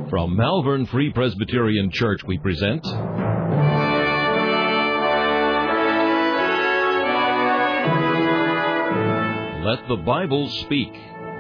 From Malvern Free Presbyterian Church, we present Let the Bible Speak.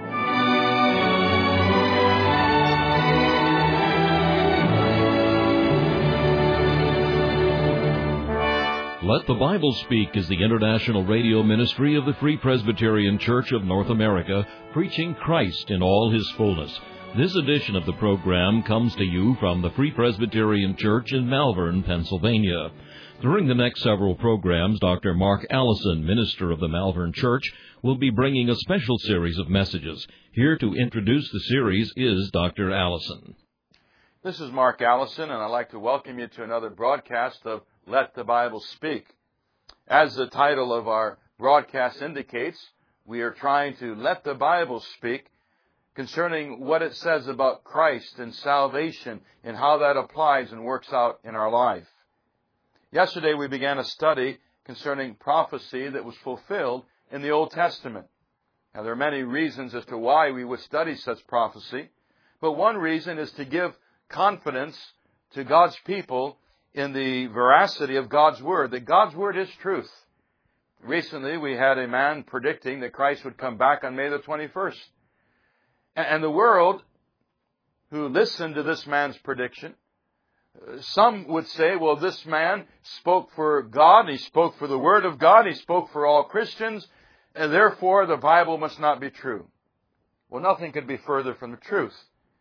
Let the Bible Speak is the international radio ministry of the Free Presbyterian Church of North America, preaching Christ in all His fullness. This edition of the program comes to you from the Free Presbyterian Church in Malvern, Pennsylvania. During the next several programs, Dr. Mark Allison, minister of the Malvern Church, will be bringing a special series of messages. Here to introduce the series is Dr. Allison. This is Mark Allison, and I'd like to welcome you to another broadcast of Let the Bible Speak. As the title of our broadcast indicates, we are trying to let the Bible speak concerning what it says about Christ and salvation and how that applies and works out in our life. Yesterday we began a study concerning prophecy that was fulfilled in the Old Testament. Now there are many reasons as to why we would study such prophecy, but one reason is to give confidence to God's people in the veracity of God's Word, that God's Word is truth. Recently we had a man predicting that Christ would come back on May the 21st. And the world, who listened to this man's prediction, some would say, well, this man spoke for God, he spoke for the Word of God, he spoke for all Christians, and therefore the Bible must not be true. Well, nothing could be further from the truth.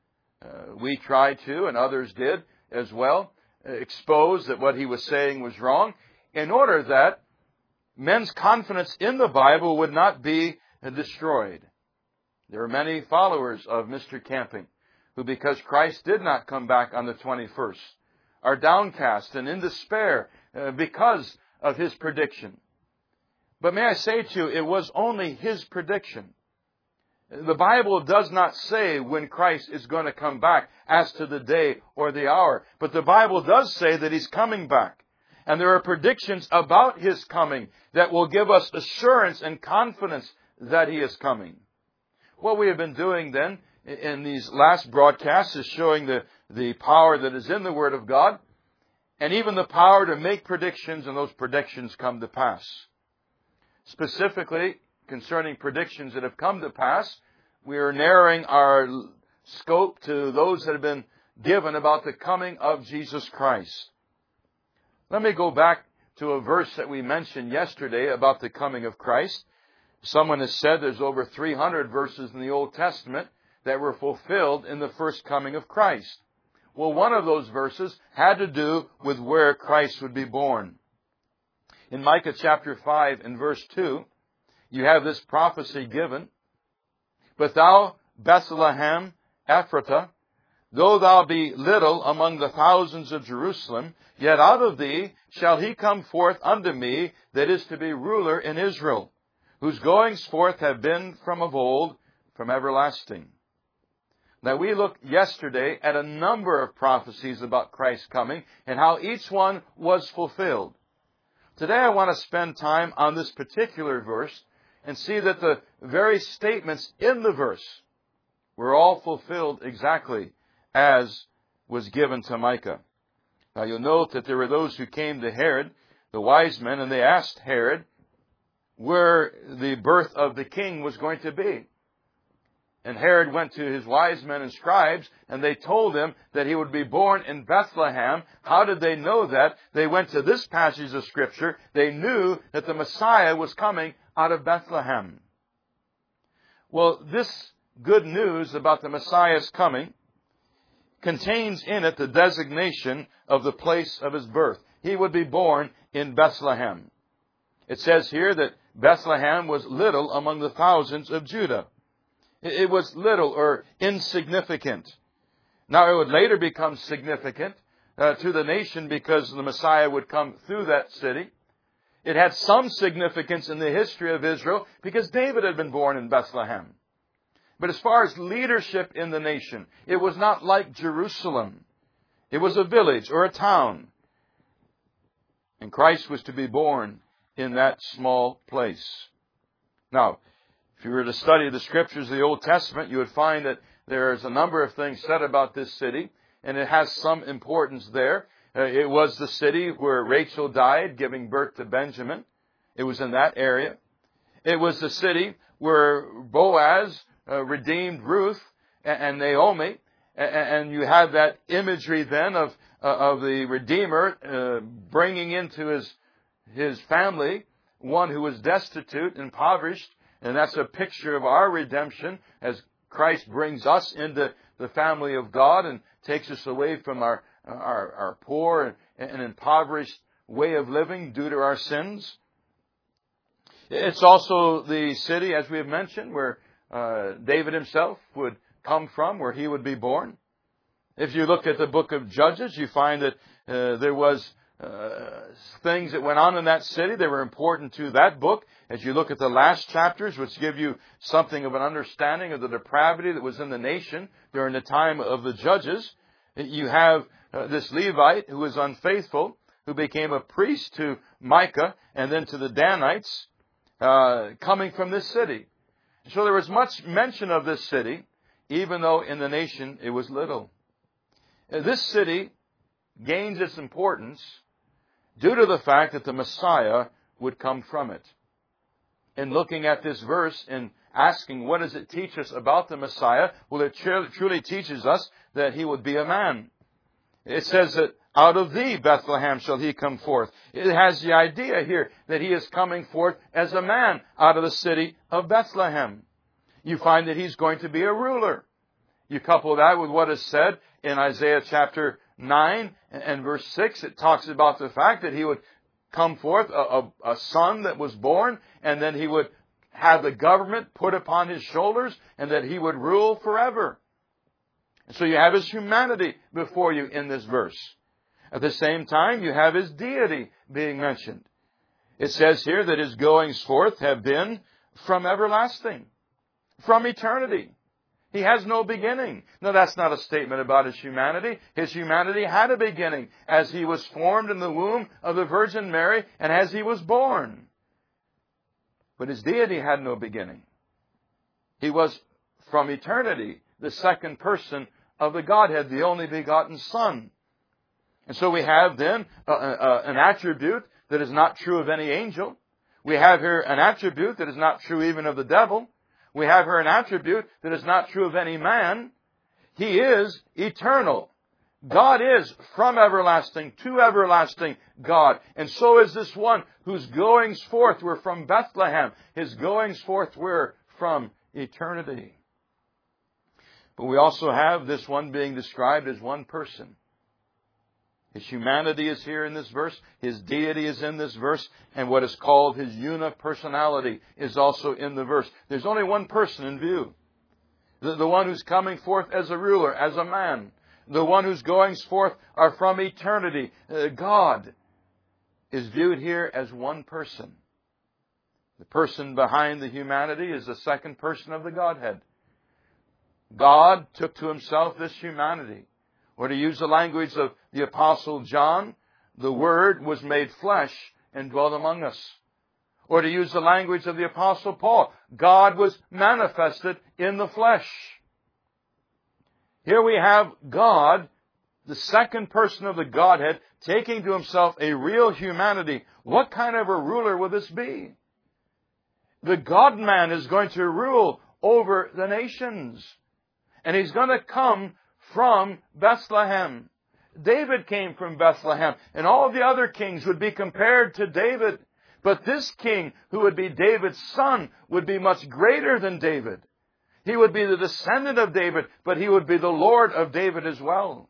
We tried to, and others did as well, expose that what he was saying was wrong, in order that men's confidence in the Bible would not be destroyed. There are many followers of Mr. Camping who, because Christ did not come back on the 21st, are downcast and in despair because of his prediction. But may I say to you, it was only his prediction. The Bible does not say when Christ is going to come back as to the day or the hour, but the Bible does say that he's coming back. And there are predictions about his coming that will give us assurance and confidence that he is coming. What we have been doing then in these last broadcasts is showing the power that is in the Word of God, and even the power to make predictions, and those predictions come to pass. Specifically, concerning predictions that have come to pass, we are narrowing our scope to those that have been given about the coming of Jesus Christ. Let me go back to a verse that we mentioned yesterday about the coming of Christ. Someone has said there's over 300 verses in the Old Testament that were fulfilled in the first coming of Christ. Well, one of those verses had to do with where Christ would be born. In Micah chapter 5 and verse 2, you have this prophecy given. But thou, Bethlehem, Ephratah, though thou be little among the thousands of Jerusalem, yet out of thee shall he come forth unto me that is to be ruler in Israel, whose goings forth have been from of old, from everlasting. Now we looked yesterday at a number of prophecies about Christ's coming and how each one was fulfilled. Today I want to spend time on this particular verse and see that the very statements in the verse were all fulfilled exactly as was given to Micah. Now you'll note that there were those who came to Herod, the wise men, and they asked Herod where the birth of the king was going to be. And Herod went to his wise men and scribes, and they told him that he would be born in Bethlehem. How did they know that? They went to this passage of Scripture. They knew that the Messiah was coming out of Bethlehem. Well, this good news about the Messiah's coming contains in it the designation of the place of his birth. He would be born in Bethlehem. It says here that Bethlehem was little among the thousands of Judah. It was little or insignificant. Now it would later become significant to the nation because the Messiah would come through that city. It had some significance in the history of Israel because David had been born in Bethlehem. But as far as leadership in the nation, it was not like Jerusalem. It was a village or a town. And Christ was to be born in that small place. Now, if you were to study the Scriptures of the Old Testament, you would find that There's a number of things said about this city, and it has some importance there. It was the city where Rachel died, giving birth to Benjamin. It was in that area. It was the city where Boaz redeemed Ruth and Naomi. And you have that imagery then of the Redeemer bringing into his family one who was destitute, impoverished. And that's a picture of our redemption as Christ brings us into the family of God and takes us away from our poor and impoverished way of living due to our sins. It's also the city, as we have mentioned, where David himself would come from, where he would be born. If you look at the book of Judges, you find that there was things that went on in that city that were important to that book. As you look at the last chapters, which give you something of an understanding of the depravity that was in the nation during the time of the Judges, you have this Levite who was unfaithful, who became a priest to Micah and then to the Danites, coming from this city. So there was much mention of this city, even though in the nation it was little. This city gains its importance due to the fact that the Messiah would come from it. In looking at this verse and asking what does it teach us about the Messiah, well, it truly teaches us that he would be a man. It says that out of thee, Bethlehem, shall he come forth. It has the idea here that he is coming forth as a man out of the city of Bethlehem. You find that he's going to be a ruler. You couple that with what is said in Isaiah chapter 9 and verse 6. It talks about the fact that he would come forth, a son that was born, and then he would have the government put upon his shoulders, and that he would rule forever. So you have his humanity before you in this verse. At the same time, you have his deity being mentioned. It says here that his goings forth have been from everlasting, from eternity. He has no beginning. No, that's not a statement about his humanity. His humanity had a beginning as he was formed in the womb of the Virgin Mary and as he was born. But his deity had no beginning. He was from eternity the second person of the Godhead, the only begotten Son. And so we have then an attribute that is not true of any angel. We have here an attribute that is not true even of the devil. We have here an attribute that is not true of any man. He is eternal. God is from everlasting to everlasting God. And so is this one whose goings forth were from Bethlehem. His goings forth were from eternity. But we also have this one being described as one person. His humanity is here in this verse. His deity is in this verse. And what is called his unipersonality is also in the verse. There's only one person in view. The one who's coming forth as a ruler, as a man. The one whose goings forth are from eternity. God is viewed here as one person. The person behind the humanity is the second person of the Godhead. God took to himself this humanity. Or to use the language of the Apostle John, the Word was made flesh and dwelt among us. Or to use the language of the Apostle Paul, God was manifested in the flesh. Here we have God, the second person of the Godhead, taking to himself a real humanity. What kind of a ruler will this be? The God-man is going to rule over the nations. And he's going to come from Bethlehem. David came from Bethlehem, and all the other kings would be compared to David. But this king, who would be David's son, would be much greater than David. He would be the descendant of David, but he would be the Lord of David as well.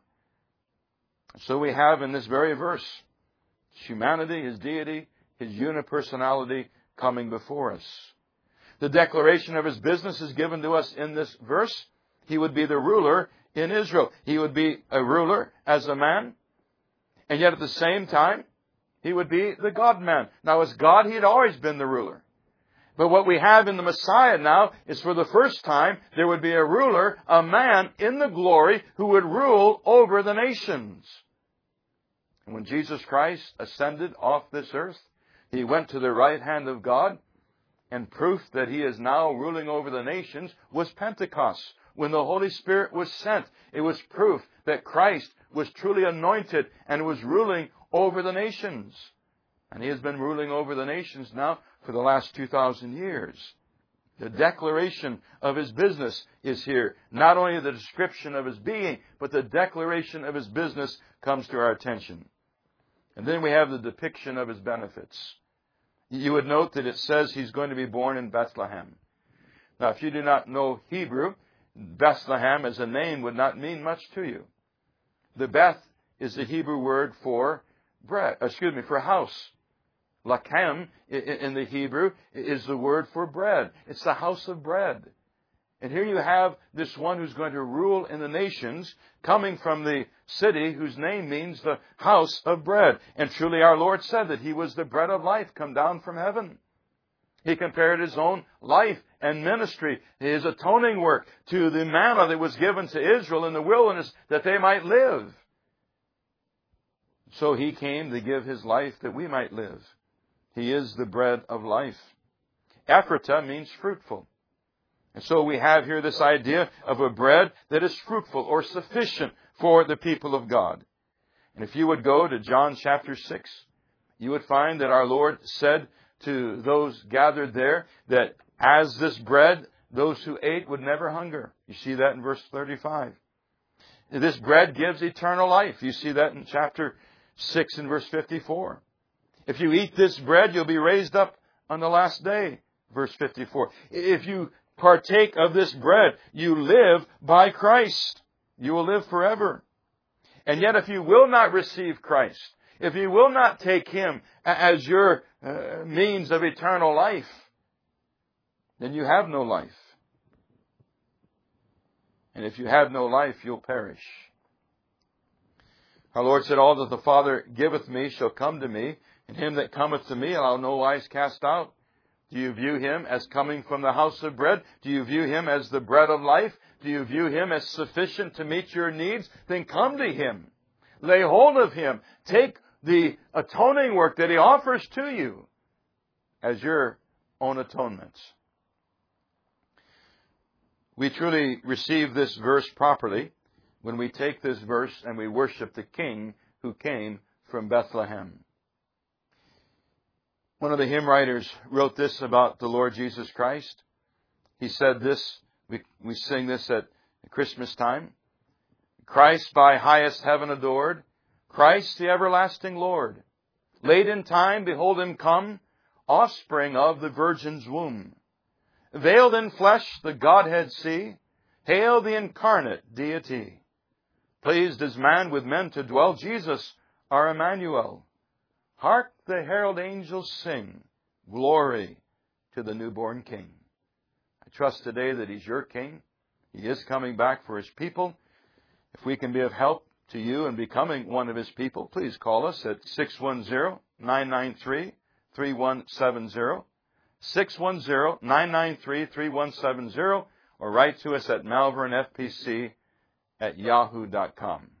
So we have in this very verse, his humanity, his deity, his unipersonality coming before us. The declaration of his business is given to us in this verse. He would be the ruler in Israel. He would be a ruler as a man, and yet at the same time, he would be the God-man. Now, as God, he had always been the ruler. But what we have in the Messiah now is for the first time, there would be a ruler, a man in the glory who would rule over the nations. And when Jesus Christ ascended off this earth, he went to the right hand of God, and proof that he is now ruling over the nations was Pentecost, when the Holy Spirit was sent, it was proof that Christ was truly anointed and was ruling over the nations. And He has been ruling over the nations now for the last 2,000 years. The declaration of His business is here. Not only the description of His being, but the declaration of His business comes to our attention. And then we have the depiction of His benefits. You would note that it says He's going to be born in Bethlehem. Now, if you do not know Hebrew, Bethlehem as a name would not mean much to you. The Beth is the Hebrew word for for house. Lachem in the Hebrew is the word for bread. It's the house of bread. And here you have this one who's going to rule in the nations, coming from the city whose name means the house of bread. And truly our Lord said that He was the bread of life come down from heaven. He compared His own life and ministry, His atoning work, to the manna that was given to Israel in the wilderness that they might live. So He came to give His life that we might live. He is the bread of life. Ephratah means fruitful. And so we have here this idea of a bread that is fruitful or sufficient for the people of God. And if you would go to John chapter 6, you would find that our Lord said to those gathered there that as this bread, those who ate would never hunger. You see that in verse 35. This bread gives eternal life. You see that in chapter 6 and verse 54. If you eat this bread, you'll be raised up on the last day. Verse 54. If you partake of this bread, you live by Christ. You will live forever. And yet if you will not receive Christ, if you will not take Him as your means of eternal life, then you have no life. And if you have no life, you'll perish. Our Lord said, all that the Father giveth me shall come to me, and him that cometh to me I'll no wise cast out. Do you view Him as coming from the house of bread? Do you view Him as the bread of life? Do you view Him as sufficient to meet your needs? Then come to Him. Lay hold of Him. Take the atoning work that He offers to you as your own atonement. We truly receive this verse properly when we take this verse and we worship the King who came from Bethlehem. One of the hymn writers wrote this about the Lord Jesus Christ. He said this, we sing this at Christmas time. Christ by highest heaven adored, Christ the everlasting Lord. Late in time, behold Him come, offspring of the Virgin's womb. Veiled in flesh, the Godhead see, hail the incarnate deity. Pleased as man with men to dwell, Jesus our Emmanuel. Hark the herald angels sing, glory to the newborn King. I trust today that He's your King. He is coming back for His people. If we can be of help to you in becoming one of His people, please call us at 610-993-3170, 610-993-3170, or write to us at malvernfpc@yahoo.com.